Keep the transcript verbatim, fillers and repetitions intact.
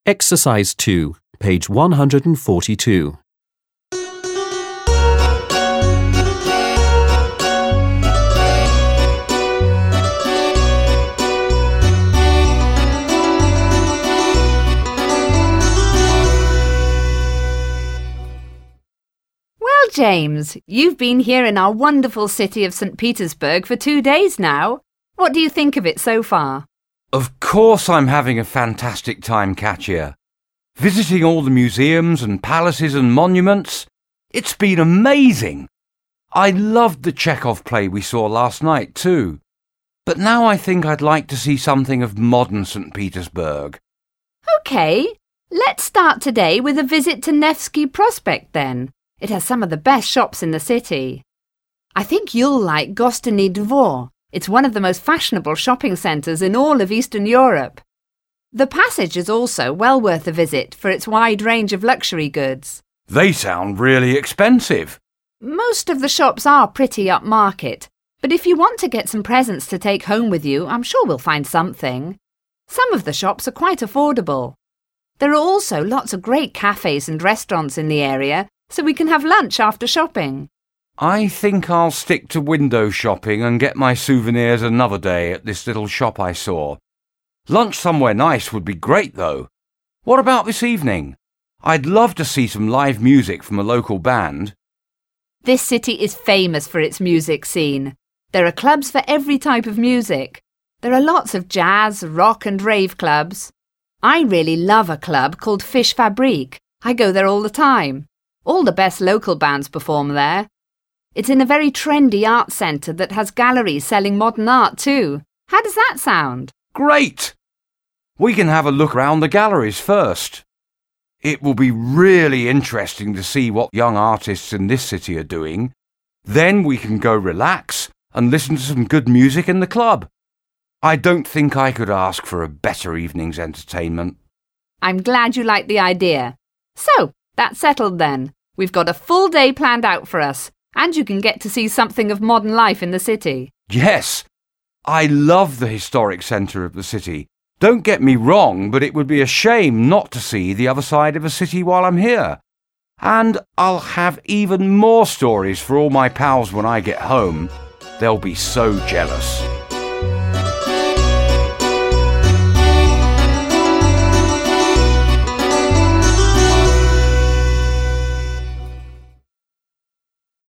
Exercise two, page one hundred forty-two. Well, James, you've been here in our wonderful city of Saint Petersburg for two days now. What do you think of it so far? Of course I'm having a fantastic time, Katya. Visiting all the museums and palaces and monuments. It's been amazing. I loved the Chekhov play we saw last night too. But now I think I'd like to see something of modern Saint Petersburg. OK, let's start today with a visit to Nevsky Prospect then. It has some of the best shops in the city. I think you'll like Gostiny Dvor. It's one of the most fashionable shopping centres in all of Eastern Europe. The Passage is also well worth a visit for its wide range of luxury goods. They sound really expensive. Most of the shops are pretty upmarket, but if you want to get some presents to take home with you, I'm sure we'll find something. Some of the shops are quite affordable. There are also lots of great cafes and restaurants in the area, so we can have lunch after shopping. I think I'll stick to window shopping and get my souvenirs another day at this little shop I saw. Lunch somewhere nice would be great, though. What about this evening? I'd love to see some live music from a local band. This city is famous for its music scene. There are clubs for every type of music. There are lots of jazz, rock and rave clubs. I really love a club called Fish Fabrique. I go there all the time. All the best local bands perform there. It's in a very trendy art centre that has galleries selling modern art too. How does that sound? Great! We can have a look around the galleries first. It will be really interesting to see what young artists in this city are doing. Then we can go relax and listen to some good music in the club. I don't think I could ask for a better evening's entertainment. I'm glad you like the idea. So, that's settled then. We've got a full day planned out for us. And you can get to see something of modern life in the city. Yes, I love the historic centre of the city. Don't get me wrong, but it would be a shame not to see the other side of a city while I'm here. And I'll have even more stories for all my pals when I get home. They'll be so jealous.